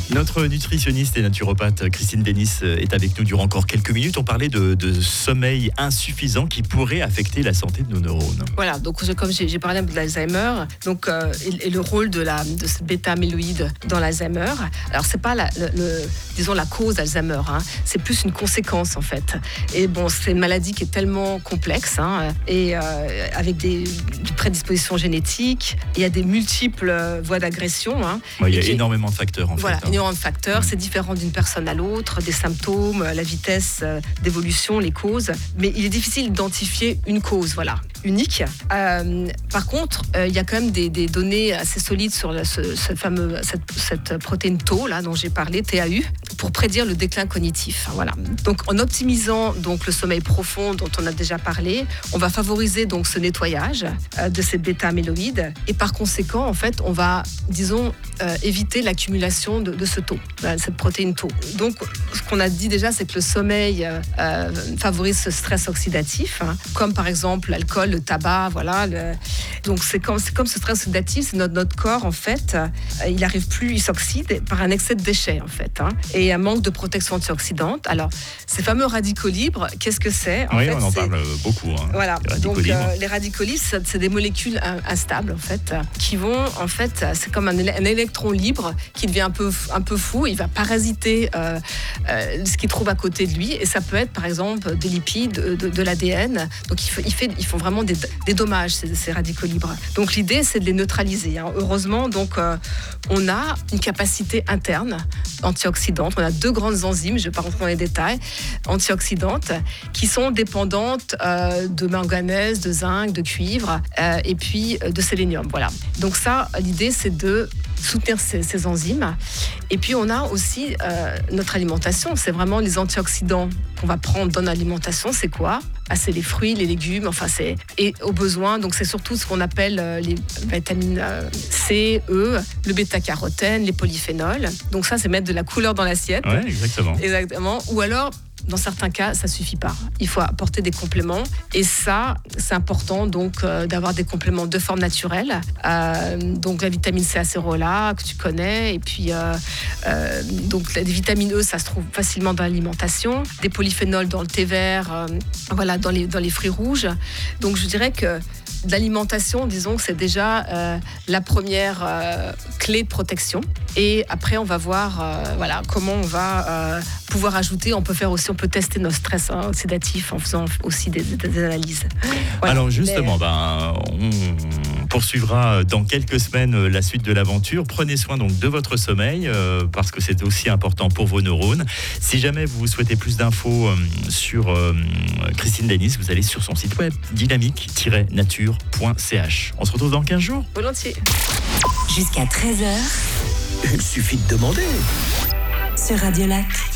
Notre nutritionniste et naturopathe Christine Denis est avec nous durant encore quelques minutes. On parlait de sommeil insuffisant qui pourrait affecter la santé de nos neurones. Voilà, donc comme j'ai parlé de l'Alzheimer, donc, et le rôle de ce bêta-amyloïde dans l'Alzheimer. Alors c'est pas la cause d'Alzheimer, c'est plus une conséquence en fait. Et bon, c'est une maladie qui est tellement complexe et avec des prédispositions génétiques. Il y a des multiples voies d'agression. Il y a énormément de facteurs en fait. Voilà, énormément de facteurs. C'est différent d'une personne à l'autre, des symptômes, la vitesse d'évolution, les causes. Mais il est difficile d'identifier une cause, unique. Par contre, il y a quand même des données assez solides sur cette protéine Tau là dont j'ai parlé, TAU, pour prédire le déclin cognitif. Voilà. Donc, en optimisant donc le sommeil profond dont on a déjà parlé, on va favoriser donc ce nettoyage de ces bêta-amyloïdes et par conséquent, en fait, on va, éviter l'accumulation de ce taux, cette protéine Tau. Donc, ce qu'on a dit déjà, c'est que le sommeil favorise ce stress oxydatif, comme par exemple l'alcool, le tabac, donc c'est comme ce stress oxydatif, c'est notre corps en fait, il s'oxyde par un excès de déchets en fait, et un manque de protection antioxydante. Alors ces fameux radicaux libres, qu'est-ce que c'est en fait, on en parle beaucoup. Voilà, les radicaux donc libres. les radicaux libres, c'est des molécules instables en fait, qui vont en fait, c'est comme un électron libre qui devient un peu fou, il va parasiter ce qu'il trouve à côté de lui, et ça peut être par exemple des lipides, de l'ADN. Donc ils font vraiment des dommages, ces radicaux libres. Donc l'idée, c'est de les neutraliser. Heureusement, donc on a une capacité interne antioxydante. On a 2 grandes enzymes, je ne vais pas rentrer dans les détails, antioxydantes, qui sont dépendantes de manganèse, de zinc, de cuivre, et puis de sélénium. Voilà. Donc ça, l'idée, c'est de soutenir ces enzymes. Et puis on a aussi notre alimentation. C'est vraiment les antioxydants qu'on va prendre dans l'alimentation. C'est quoi ? C'est les fruits, les légumes, et au besoin, donc c'est surtout ce qu'on appelle les vitamines C, E, le bêta-carotène, les polyphénols. Donc ça, c'est mettre de la couleur dans l'assiette. Ouais, exactement. Exactement. Ou alors, dans certains cas, ça suffit pas. Il faut apporter des compléments. Et ça, c'est important donc d'avoir des compléments de forme naturelle. Donc la vitamine C acérola que tu connais. Et puis donc les vitamines E, ça se trouve facilement dans l'alimentation. Des polyphénols dans le thé vert, dans les fruits rouges. Donc je dirais que l'alimentation, disons que c'est déjà la première clé de protection. Et après, on va voir comment on va pouvoir ajouter. On peut tester nos stress oxydatifs en faisant aussi des analyses. Voilà. Alors justement, on poursuivra dans quelques semaines la suite de l'aventure. Prenez soin donc de votre sommeil parce que c'est aussi important pour vos neurones. Si jamais vous souhaitez plus d'infos sur Christine Denis, vous allez sur son site web dynamique-nature.ch. On se retrouve dans 15 jours. Volontiers. Jusqu'à 13h. Il suffit de demander. Sur Radio Lac.